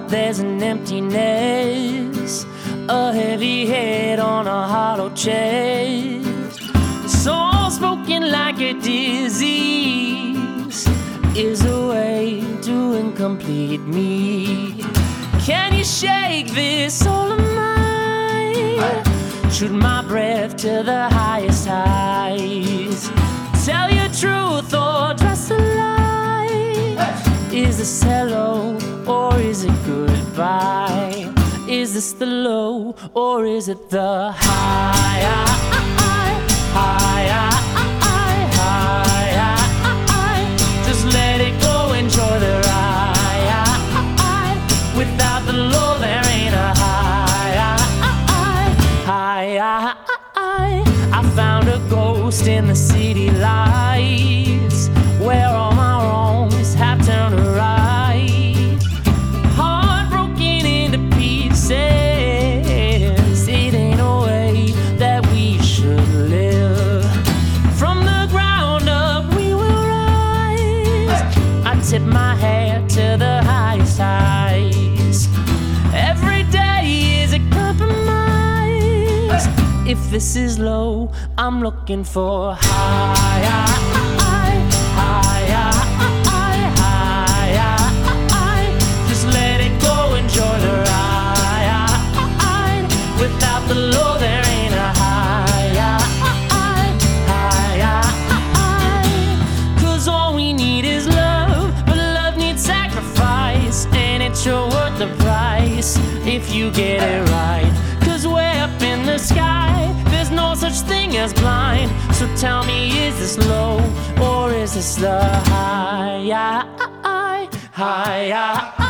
there's an emptiness, a heavy head on a hollow chest. Soul spoken like a disease is a way to incomplete me. Can you shake this soul of mine? Shoot my breath to the highest heights. Tell your truth or trust a lie. Is this hello or is it goodbye? Is this the low or is it the high? Just let it go, enjoy the ride. Without the low there ain't a high. I found a ghost in the city lights, where all my wrongs have turned right. Heart broken into pieces, it ain't a way that we should live. From the ground up we will rise. I tip my hat to the highest highs. Every day is a compromise. If this is low, I'm looking for high. Just let it go, enjoy the ride. Without the low, there ain't a high. 'Cause all we need is love, but love needs sacrifice, and it's sure worth the price if you get it right. 'Cause way up in the sky, there's no such thing as blind. So tell me, is this low or is this the high?